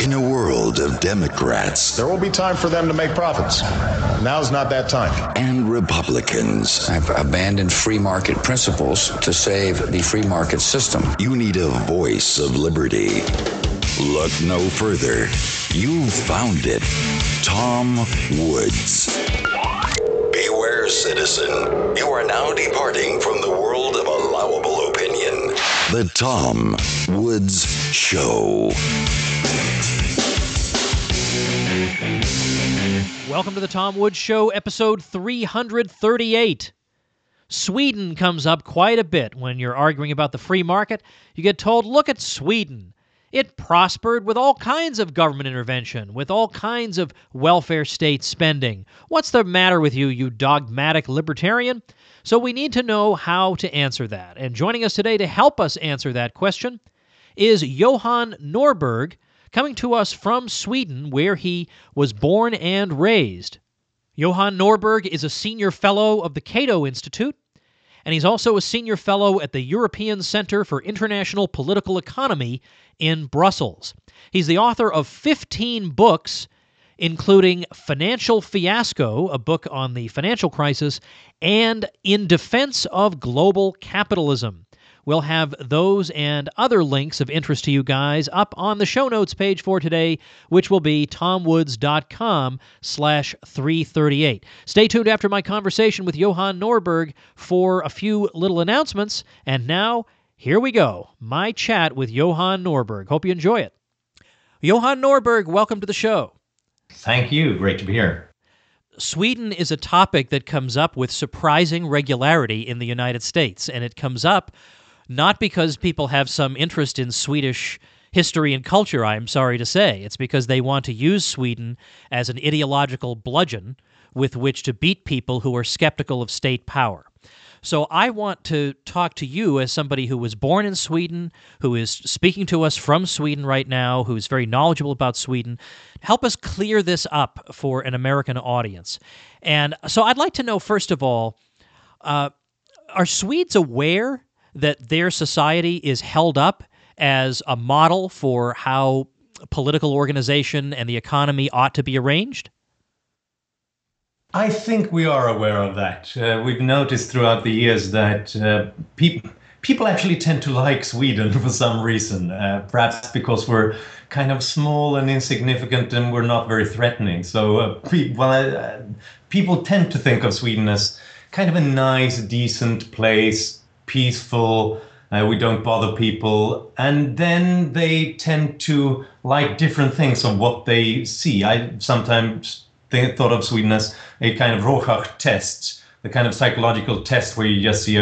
In a world of Democrats, there will be time for them to make profits. Now's not that time. And Republicans. I've abandoned free market principles to save the free market system. You need a voice of liberty. Look no further. You've found it. Tom Woods. Beware, citizen. You are now departing from the world of allowable opinion. The Tom Woods Show. Welcome to the Tom Woods Show, episode 338. Sweden comes up quite a bit when you're arguing about the free market. You get told, look at Sweden. It prospered with all kinds of government intervention, with all kinds of welfare state spending. What's the matter with you, you dogmatic libertarian? So we need to know how to answer that. And joining us today to help us answer that question is Johan Norberg, coming to us from Sweden, where he was born and raised. Johan Norberg is a senior fellow of the Cato Institute, and he's also a senior fellow at the European Center for International Political Economy in Brussels. He's the author of 15 books, including Financial Fiasco, a book on the financial crisis, and In Defense of Global Capitalism. We'll have those and other links of interest to you guys up on the show notes page for today, which will be tomwoods.com/338. Stay tuned after my conversation with Johan Norberg for a few little announcements. And now, here we go. My chat with Johan Norberg. Hope you enjoy it. Johan Norberg, welcome to the show. Thank you. Great to be here. Sweden is a topic that comes up with surprising regularity in the United States, and it comes up not because people have some interest in Swedish history and culture, I'm sorry to say. It's because they want to use Sweden as an ideological bludgeon with which to beat people who are skeptical of state power. So I want to talk to you as somebody who was born in Sweden, who is speaking to us from Sweden right now, who's very knowledgeable about Sweden. Help us clear this up for an American audience. And so I'd like to know, first of all, are Swedes aware that their society is held up as a model for how political organization and the economy ought to be arranged? I think we are aware of that. We've noticed throughout the years that people actually tend to like Sweden for some reason, perhaps because we're kind of small and insignificant and we're not very threatening. So people tend to think of Sweden as kind of a nice, decent place, peaceful, we don't bother people, and then they tend to like different things of what they see. I sometimes thought of Sweden as a kind of Rorschach test, the kind of psychological test where you just see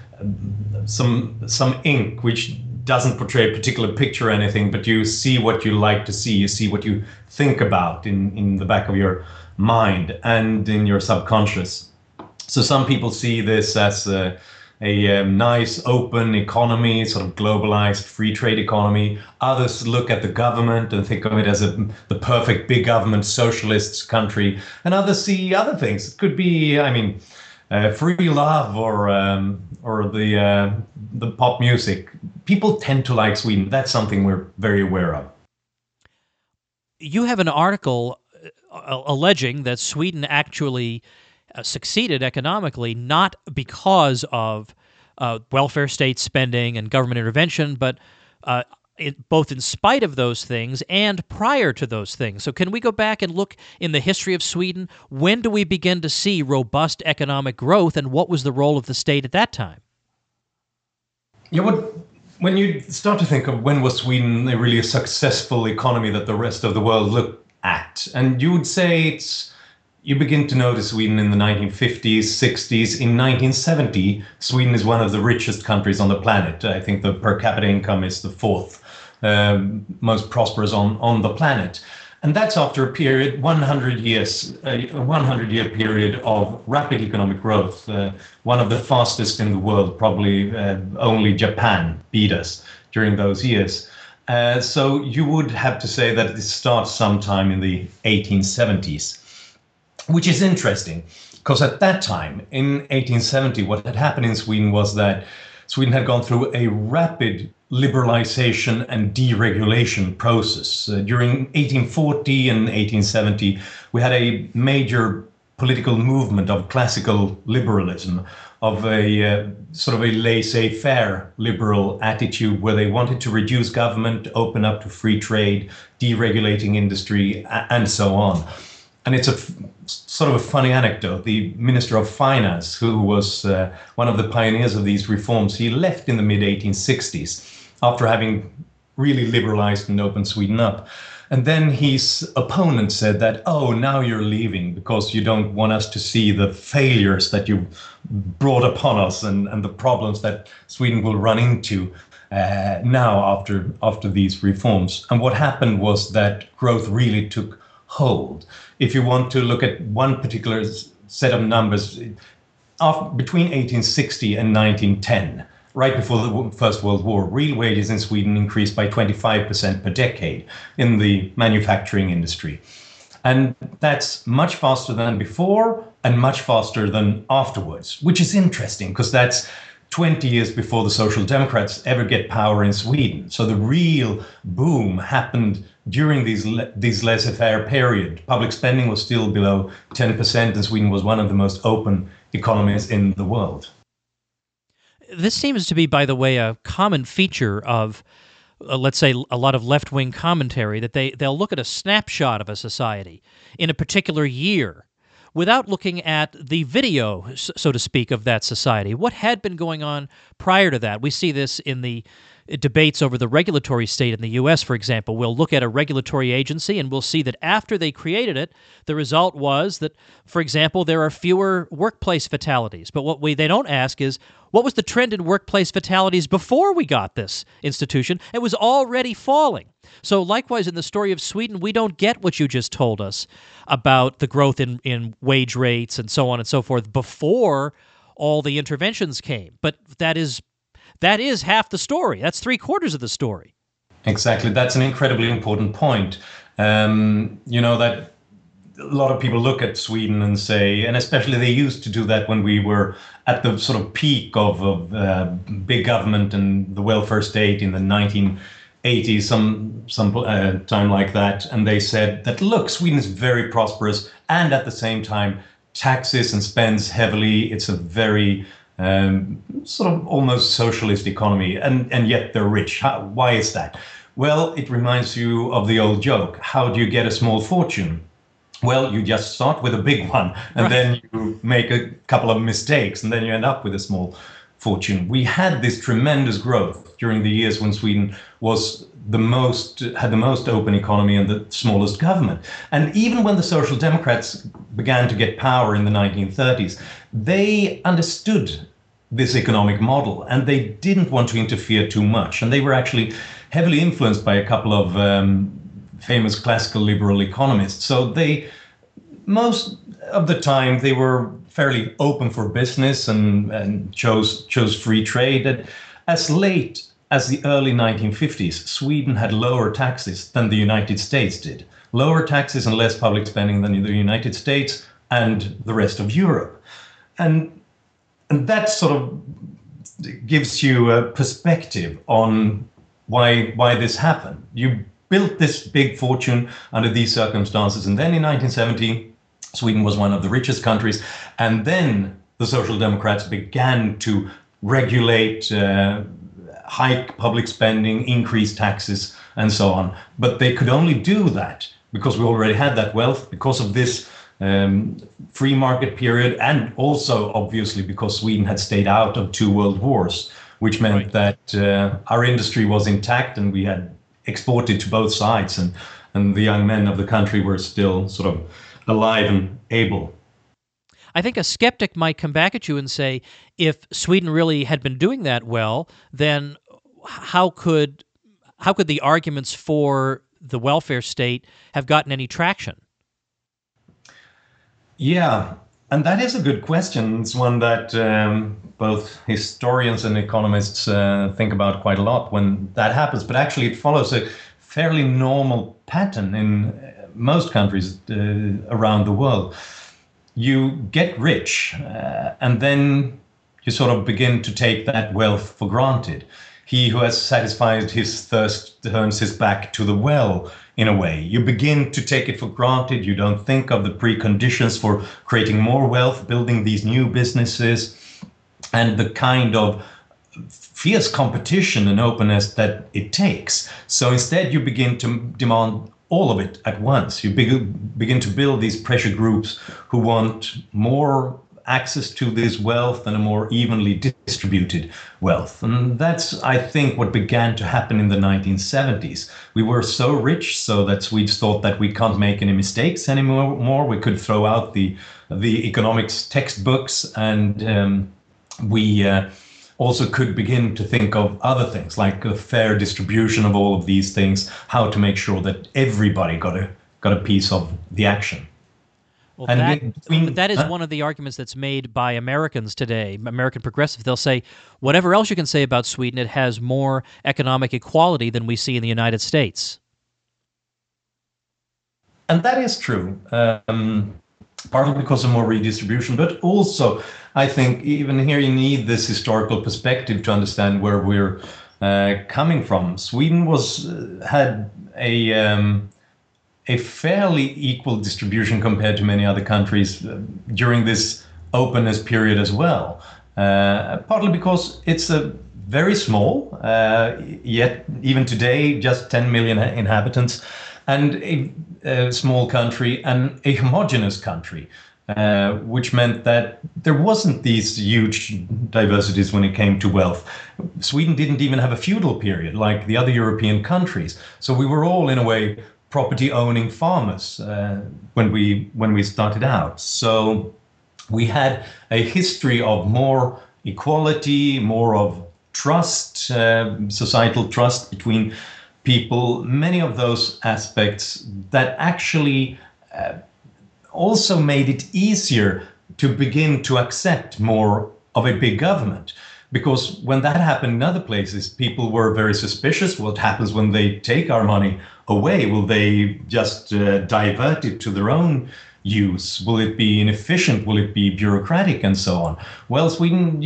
some ink which doesn't portray a particular picture or anything, but you see what you like to see, you see what you think about in the back of your mind and in your subconscious. So some people see this as a nice open economy, sort of globalized free trade economy. Others look at the government and think of it as the perfect big government socialist country. And others see other things. It could be, free love or the pop music. People tend to like Sweden. That's something we're very aware of. You have an article alleging that Sweden actually succeeded economically not because of welfare state spending and government intervention, but both in spite of those things and prior to those things. So can we go back and look in the history of Sweden? When do we begin to see robust economic growth, and what was the role of the state at that time? Yeah, when you start to think of when was Sweden a really successful economy that the rest of the world looked at, and you would say you begin to notice Sweden in the 1950s, 60s. In 1970, Sweden is one of the richest countries on the planet. I think the per capita income is the fourth most prosperous on the planet. And that's after a period, 100 years, a 100-year period of rapid economic growth, one of the fastest in the world. Probably only Japan beat us during those years. So you would have to say that it starts sometime in the 1870s. Which is interesting, because at that time, in 1870, what had happened in Sweden was that Sweden had gone through a rapid liberalization and deregulation process. During 1840 and 1870, we had a major political movement of classical liberalism, of a sort of a laissez-faire liberal attitude where they wanted to reduce government, open up to free trade, deregulating industry, and so on. And it's a sort of a funny anecdote. The Minister of Finance, who was one of the pioneers of these reforms, he left in the mid-1860s after having really liberalized and opened Sweden up. And then his opponent said that, oh, now you're leaving because you don't want us to see the failures that you brought upon us and the problems that Sweden will run into now after these reforms. And what happened was that growth really took hold. If you want to look at one particular set of numbers, between 1860 and 1910, right before the First World War, real wages in Sweden increased by 25% per decade in the manufacturing industry. And that's much faster than before and much faster than afterwards, which is interesting because that's 20 years before the Social Democrats ever get power in Sweden. So the real boom happened during these laissez-faire period. Public spending was still below 10%, and Sweden was one of the most open economies in the world. This seems to be, by the way, a common feature of, let's say, a lot of left-wing commentary, that they'll look at a snapshot of a society in a particular year without looking at the video, so to speak, of that society. What had been going on prior to that? We see this in the debates over the regulatory state in the U.S., for example. We'll look at a regulatory agency and we'll see that after they created it, the result was that, for example, there are fewer workplace fatalities. But what they don't ask is, what was the trend in workplace fatalities before we got this institution? It was already falling. So likewise, in the story of Sweden, we don't get what you just told us about the growth in wage rates and so on and so forth before all the interventions came. But that is half the story. That's 3/4 of the story. Exactly. That's an incredibly important point. That a lot of people look at Sweden and say, and especially they used to do that when we were at the sort of peak of big government and the welfare state in the 1980s, some time like that. And they said that, look, Sweden is very prosperous and at the same time taxes and spends heavily. It's a very sort of almost socialist economy, and yet they're rich. Why is that? Well, it reminds you of the old joke. How do you get a small fortune? Well, you just start with a big one, and then you make a couple of mistakes, and then you end up with a small fortune. We had this tremendous growth during the years when Sweden was had the most open economy and the smallest government. And even when the Social Democrats began to get power in the 1930s, they understood this economic model and they didn't want to interfere too much. And they were actually heavily influenced by a couple of famous classical liberal economists. So most of the time, they were fairly open for business and chose free trade. And as late as the early 1950s, Sweden had lower taxes than the United States did. Lower taxes and less public spending than the United States and the rest of Europe. And that sort of gives you a perspective on why this happened. You built this big fortune under these circumstances, and then in 1970, Sweden was one of the richest countries, and then the Social Democrats began to regulate, hike public spending, increase taxes, and so on. But they could only do that because we already had that wealth, because of this free market period, and also obviously because Sweden had stayed out of 2 world wars, which meant that our industry was intact and we had exported to both sides, and the young men of the country were still sort of alive and able. I think a skeptic might come back at you and say, if Sweden really had been doing that well, then how could the arguments for the welfare state have gotten any traction? Yeah, and that is a good question. It's one that both historians and economists think about quite a lot when that happens. But actually, it follows a fairly normal pattern in most countries around the world. You get rich, and then you sort of begin to take that wealth for granted. he who has satisfied his thirst turns his back to the well, in a way. You begin to take it for granted. You don't think of the preconditions for creating more wealth, building these new businesses, and the kind of fierce competition and openness that it takes. So instead, you begin to demand all of it at once. You begin to build these pressure groups who want more access to this wealth and a more evenly distributed wealth. And that's, I think, what began to happen in the 1970s. We were so rich so that Swedes thought that we can't make any mistakes anymore. We could throw out the economics textbooks, and we also could begin to think of other things like a fair distribution of all of these things, how to make sure that everybody got a piece of the action. Well, that is one of the arguments that's made by Americans today, American progressives. They'll say, whatever else you can say about Sweden, it has more economic equality than we see in the United States. And that is true, partly because of more redistribution, but also I think even here you need this historical perspective to understand where we're coming from. Sweden had a fairly equal distribution compared to many other countries during this openness period as well. Partly because it's a very small, yet even today just 10 million inhabitants, and a small country and a homogeneous country, which meant that there wasn't these huge diversities when it came to wealth. Sweden didn't even have a feudal period like the other European countries. So we were all, in a way, property-owning farmers when we started out. So we had a history of more equality, more of trust, societal trust between people, many of those aspects that actually also made it easier to begin to accept more of a big government. Because when that happened in other places, people were very suspicious. What happens when they take our money away? Will they just divert it to their own use? Will it be inefficient? Will it be bureaucratic and so on? Well, Sweden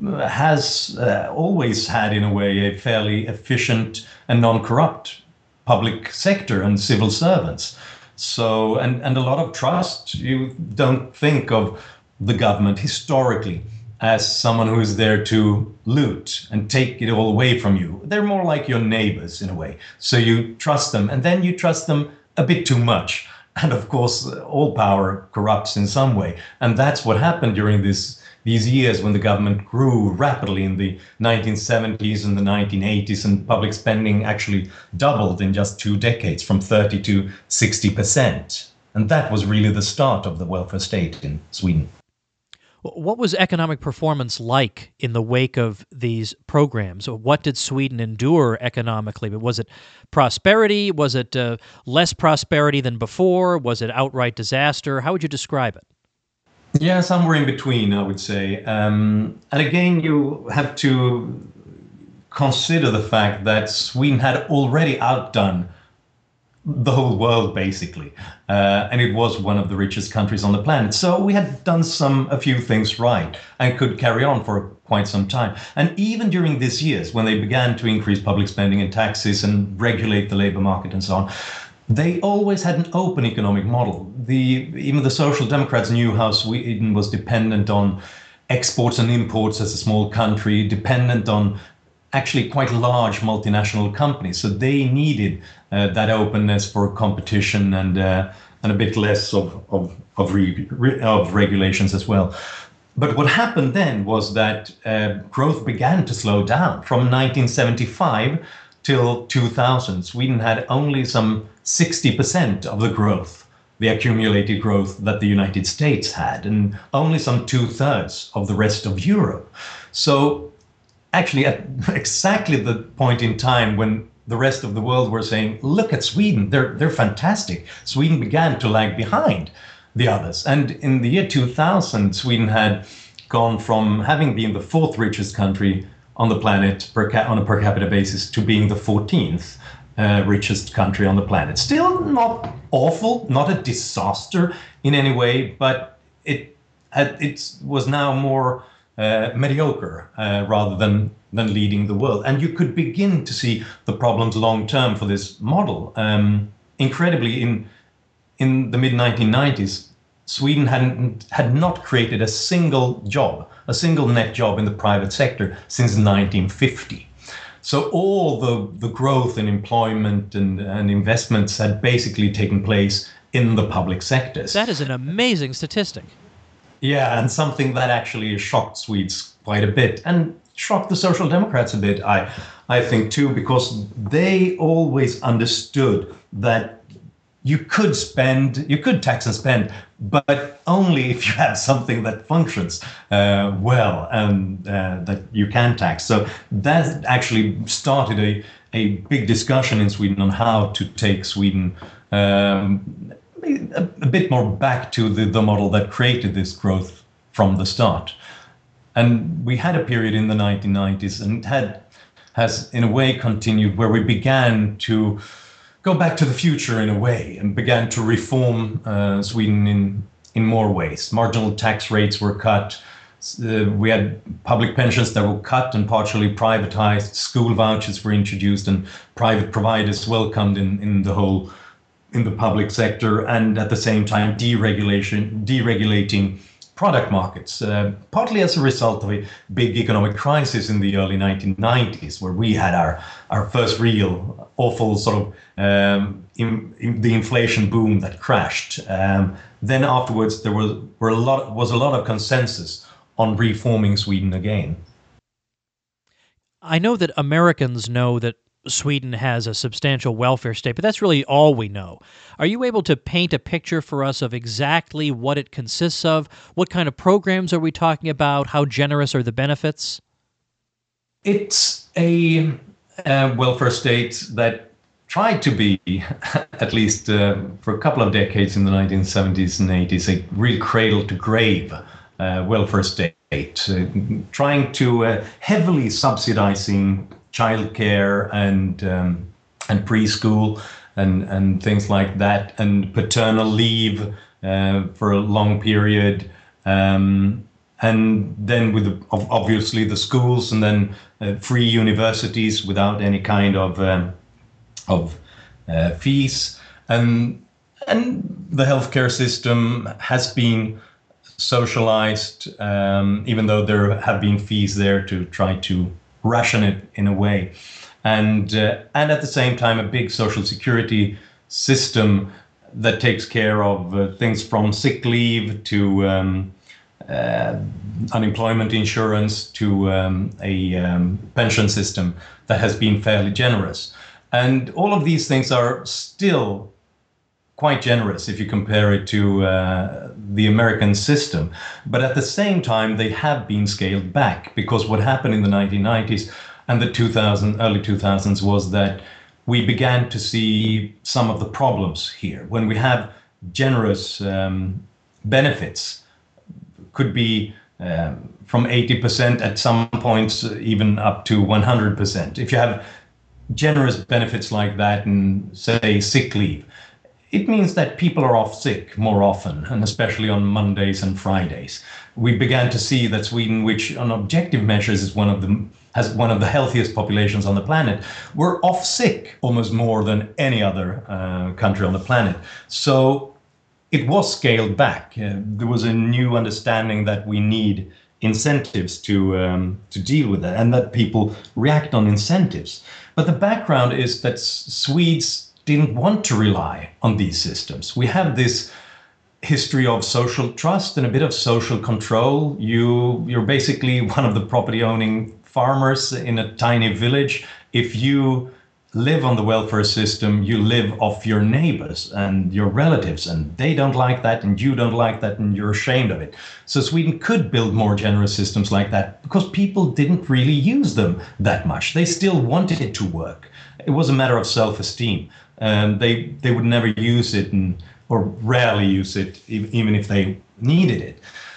has always had, in a way, a fairly efficient and non-corrupt public sector and civil servants. So, and a lot of trust. You don't think of the government historically as someone who is there to loot and take it all away from you. They're more like your neighbors in a way. So you trust them, and then you trust them a bit too much. And of course, all power corrupts in some way. And that's what happened during these years when the government grew rapidly in the 1970s and the 1980s, and public spending actually doubled in just 2 decades from 30 to 60%. And that was really the start of the welfare state in Sweden. What was economic performance like in the wake of these programs? What did Sweden endure economically? Was it prosperity? Was it less prosperity than before? Was it outright disaster? How would you describe it? Yeah, somewhere in between, I would say. And again, you have to consider the fact that Sweden had already outdone the whole world, basically. And it was one of the richest countries on the planet. So we had done a few things right and could carry on for quite some time. And even during these years, when they began to increase public spending and taxes and regulate the labor market and so on, they always had an open economic model. Even the Social Democrats knew how Sweden was dependent on exports and imports as a small country, dependent on actually quite large multinational companies. So they needed that openness for competition and a bit less of regulations as well. But what happened then was that growth began to slow down. From 1975 till 2000, Sweden had only some 60% of the growth, the accumulated growth that the United States had, and only some 2/3 of the rest of Europe. So actually, at exactly the point in time when the rest of the world were saying, look at Sweden, they're fantastic, Sweden began to lag behind the others. And in the year 2000, Sweden had gone from having been the 4th richest country on the planet on a per capita basis to being the 14th richest country on the planet. Still not awful, not a disaster in any way, but it was now more mediocre rather than than leading the world. And you could begin to see the problems long term for this model. Incredibly, in the mid 1990s, Sweden had not created a single net job in the private sector since 1950. So all the growth in employment and investments had basically taken place in the public sectors. That is an amazing statistic. Yeah, and something that actually shocked Swedes quite a bit, and shocked the Social Democrats a bit, I think too, because they always understood that you could tax and spend, but only if you have something that functions well and that you can tax. So that actually started a big discussion in Sweden on how to take Sweden a bit more back to the model that created this growth from the start. And we had a period in the 1990s, and has in a way continued, where we began to go back to the future in a way and began to reform Sweden in more ways. Marginal tax rates were cut. We had public pensions that were cut and partially privatized. School vouchers were introduced, and private providers welcomed in the public sector, and at the same time deregulating product markets, partly as a result of a big economic crisis in the early 1990s, where we had our first real awful sort of the inflation boom that crashed. Then afterwards, there was a lot of consensus on reforming Sweden again. I know that Americans know that Sweden has a substantial welfare state, but that's really all we know. Are you able to paint a picture for us of exactly what it consists of? What kind of programs are we talking about? How generous are the benefits? It's a welfare state that tried to be, at least for a couple of decades in the 1970s and 80s, a real cradle-to-grave welfare state, trying to heavily subsidizing childcare and preschool and things like that, and paternal leave for a long period, and then with obviously the schools, and then free universities without any kind of fees, and the healthcare system has been socialized, even though there have been fees there to try to ration it in a way, and at the same time a big social security system that takes care of things from sick leave to unemployment insurance to a pension system that has been fairly generous. And all of these things are still quite generous if you compare it to the American system. But at the same time, they have been scaled back, because what happened in the 1990s and the early 2000s was that we began to see some of the problems here. When we have generous benefits, could be from 80% at some points, even up to 100%. If you have generous benefits like that, and say sick leave, it means that people are off sick more often, and especially on Mondays and Fridays. We began to see that Sweden, which on objective measures has one of the healthiest populations on the planet, we're off sick almost more than any other country on the planet. So it was scaled back. There was a new understanding that we need incentives to deal with that, and that people react on incentives. But the background is that Swedes didn't want to rely on these systems. We have this history of social trust and a bit of social control. You're basically one of the property owning farmers in a tiny village. If you live on the welfare system, you live off your neighbors and your relatives, and they don't like that, and you don't like that, and you're ashamed of it. So Sweden could build more generous systems like that, because people didn't really use them that much. They still wanted it to work. It was a matter of self-esteem. They would never use it, or rarely use it, even if they needed it.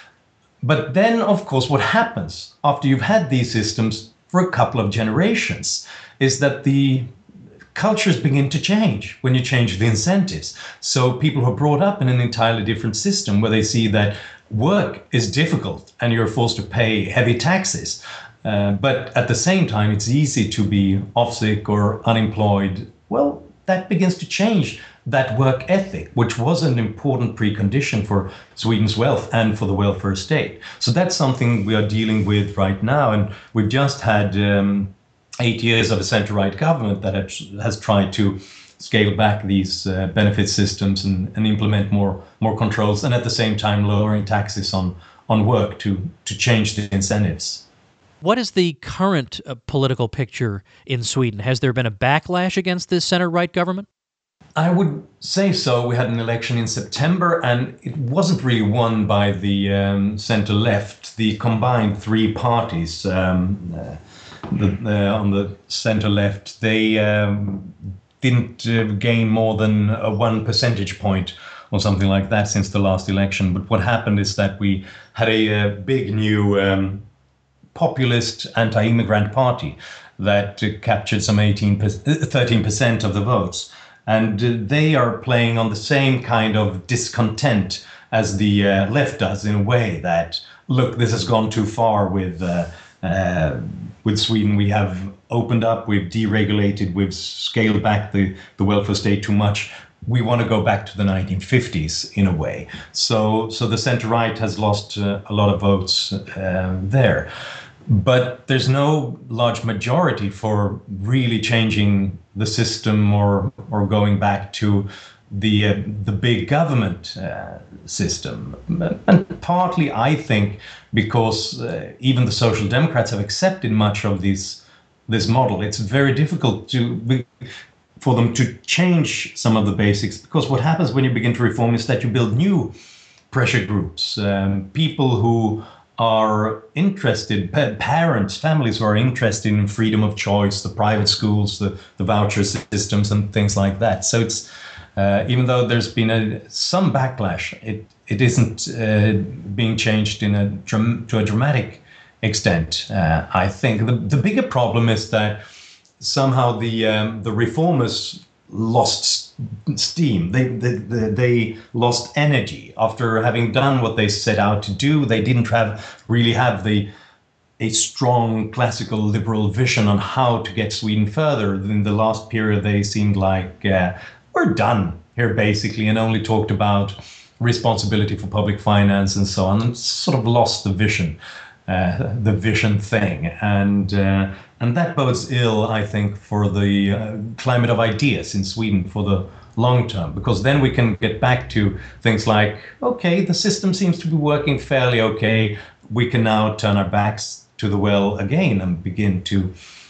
But then, of course, what happens after you've had these systems for a couple of generations is that the cultures begin to change when you change the incentives. So people who are brought up in an entirely different system, where they see that work is difficult and you're forced to pay heavy taxes, But at the same time, it's easy to be off sick or unemployed. Well, that begins to change that work ethic, which was an important precondition for Sweden's wealth and for the welfare state. So that's something we are dealing with right now. And we've just had 8 years of a center-right government that has tried to scale back these benefit systems and implement more controls, and at the same time lowering taxes on work to change the incentives. What is the current political picture in Sweden? Has there been a backlash against this center-right government? I would say so. We had an election in September, and it wasn't really won by the center-left. The combined three parties on the center-left, they didn't gain more than 1 percentage point or something like that since the last election. But what happened is that we had a big new populist anti-immigrant party that captured some 13% of the votes. And they are playing on the same kind of discontent as the left does, in a way that, look, this has gone too far with Sweden. We have opened up, we've deregulated, we've scaled back the welfare state too much. We want to go back to the 1950s in a way. So the center-right has lost a lot of votes there. But there's no large majority for really changing the system or going back to the big government system. And partly, I think, because even the Social Democrats have accepted much of this model. It's very difficult for them to change some of the basics, because what happens when you begin to reform is that you build new pressure groups, people who are interested, parents, families who are interested in freedom of choice, the private schools, the voucher systems and things like that. So it's even though there's been some backlash, it isn't being changed to a dramatic extent. I think the bigger problem is that somehow the reformers lost steam. They lost energy after having done what they set out to do. They didn't really have a strong classical liberal vision on how to get Sweden further. In the last period, they seemed like we're done here basically, and only talked about responsibility for public finance and so on, and sort of lost the vision thing, and that bodes ill, I think, for the climate of ideas in Sweden for the long term, because then we can get back to things like, okay, the system seems to be working fairly okay, we can now turn our backs to the well again and begin to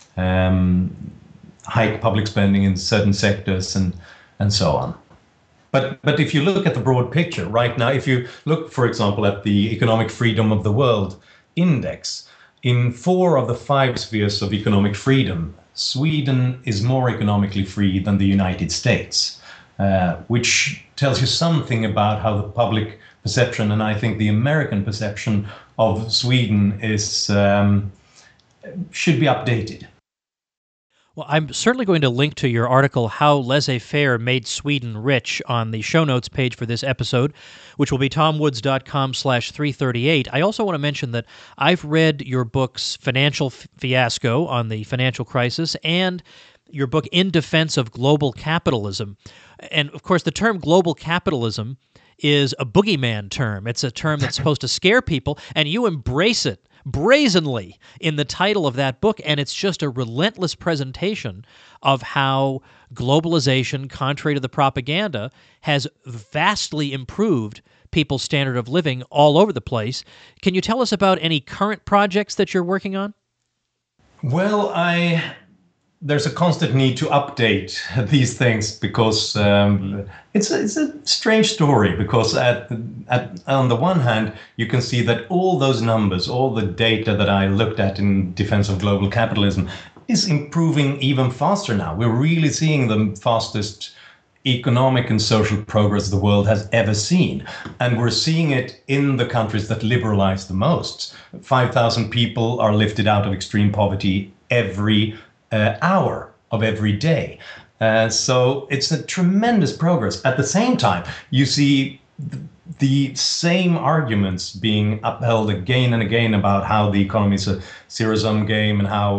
hike public spending in certain sectors and so on. But if you look at the broad picture right now, if you look, for example, at the Economic Freedom of the World Index, in 4 of the 5 spheres of economic freedom, Sweden is more economically free than the United States, which tells you something about how the public perception, and I think the American perception of Sweden is should be updated. Well, I'm certainly going to link to your article, How Laissez-Faire Made Sweden Rich, on the show notes page for this episode, which will be tomwoods.com/338. I also want to mention that I've read your books, Financial Fiasco on the financial crisis, and your book, In Defense of Global Capitalism. And, of course, the term global capitalism is a boogeyman term. It's a term that's supposed to scare people, and you embrace it brazenly in the title of that book, and it's just a relentless presentation of how globalization, contrary to the propaganda, has vastly improved people's standard of living all over the place. Can you tell us about any current projects that you're working on? Well, there's a constant need to update these things, because it's a strange story, because on the one hand, you can see that all those numbers, all the data that I looked at in defense of global capitalism is improving even faster now. We're really seeing the fastest economic and social progress the world has ever seen. And we're seeing it in the countries that liberalize the most. 5,000 people are lifted out of extreme poverty every hour of every day. So it's a tremendous progress. At the same time, you see the same arguments being upheld again and again about how the economy is a zero-sum game and how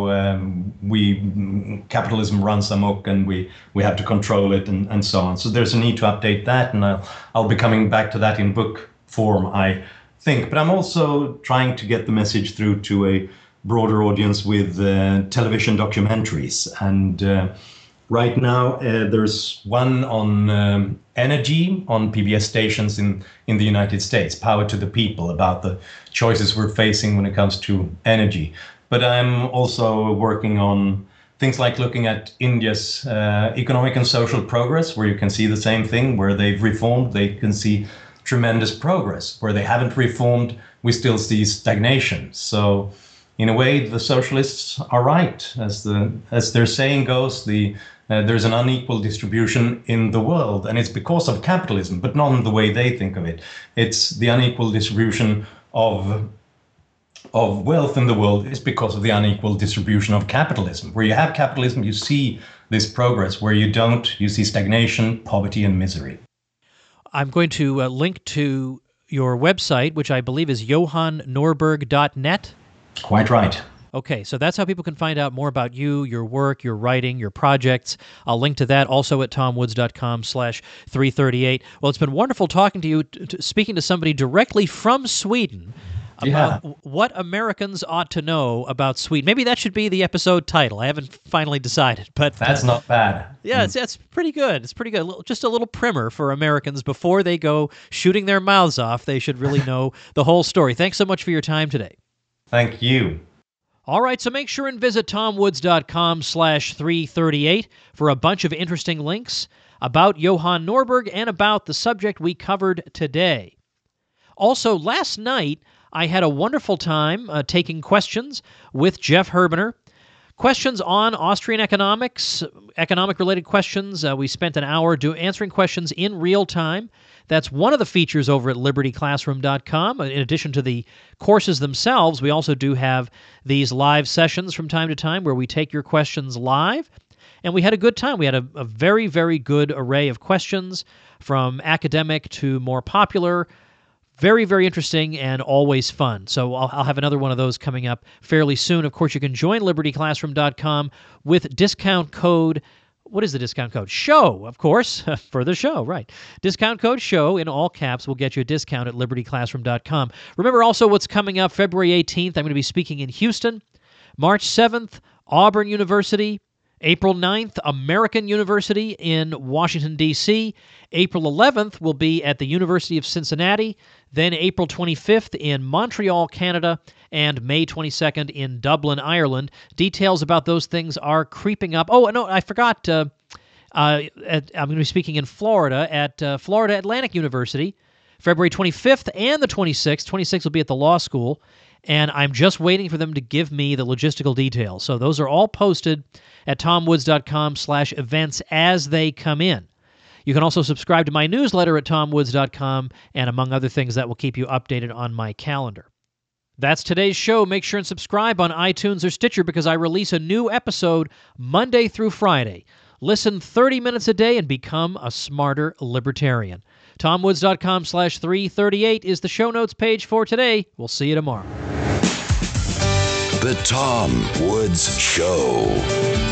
capitalism runs amok and we have to control it and so on. So there's a need to update that, and I'll be coming back to that in book form, I think. But I'm also trying to get the message through to a broader audience with television documentaries. And right now, there's one on energy on PBS stations in the United States, Power to the People, about the choices we're facing when it comes to energy. But I'm also working on things like looking at India's economic and social progress, where you can see the same thing. Where they've reformed, they can see tremendous progress. Where they haven't reformed, we still see stagnation. So in a way, the socialists are right. As their saying goes, there's an unequal distribution in the world, and it's because of capitalism, but not in the way they think of it. It's the unequal distribution of wealth in the world is because of the unequal distribution of capitalism. Where you have capitalism, you see this progress. Where you don't, you see stagnation, poverty, and misery. I'm going to link to your website, which I believe is johannorberg.net. Quite right. Okay, so that's how people can find out more about you, your work, your writing, your projects. I'll link to that also at tomwoods.com/338. Well, it's been wonderful talking to you, speaking to somebody directly from Sweden about what Americans ought to know about Sweden. Maybe that should be the episode title. I haven't finally decided, but that's not bad. Yeah, it's pretty good. It's pretty good. Just a little primer for Americans before they go shooting their mouths off. They should really know the whole story. Thanks so much for your time today. Thank you. All right, so make sure and visit tomwoods.com/338 for a bunch of interesting links about Johan Norberg and about the subject we covered today. Also, last night, I had a wonderful time taking questions with Jeff Herbener. Questions on Austrian economics, economic-related questions. We spent an hour answering questions in real time. That's one of the features over at libertyclassroom.com. In addition to the courses themselves, we also do have these live sessions from time to time where we take your questions live. And we had a good time. We had a very, very good array of questions, from academic to more popular. Very, very interesting and always fun. So I'll have another one of those coming up fairly soon. Of course, you can join libertyclassroom.com with discount code. What is the discount code? SHOW, of course, for the show, right. Discount code SHOW in all caps will get you a discount at libertyclassroom.com. Remember also what's coming up February 18th. I'm going to be speaking in Houston. March 7th, Auburn University. April 9th, American University in Washington, D.C. April 11th will be at the University of Cincinnati. Then April 25th in Montreal, Canada. And May 22nd in Dublin, Ireland. Details about those things are creeping up. Oh, no, I forgot. I'm going to be speaking in Florida at Florida Atlantic University, February 25th and the 26th. 26th will be at the law school. And I'm just waiting for them to give me the logistical details. So those are all posted at tomwoods.com/events as they come in. You can also subscribe to my newsletter at tomwoods.com, and among other things, that will keep you updated on my calendar. That's today's show. Make sure and subscribe on iTunes or Stitcher because I release a new episode Monday through Friday. Listen 30 minutes a day and become a smarter libertarian. TomWoods.com/338 is the show notes page for today. We'll see you tomorrow. The Tom Woods Show.